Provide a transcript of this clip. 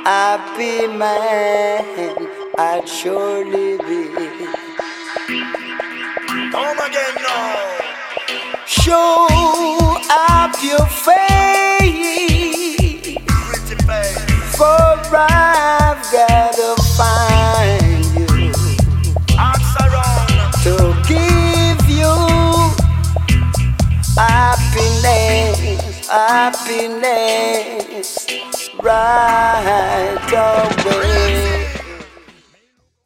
happy man I'd surely be. Come again now. Show up your face, Pretty face. for I've gotta find you Ask around. to give you happiness, happiness right away.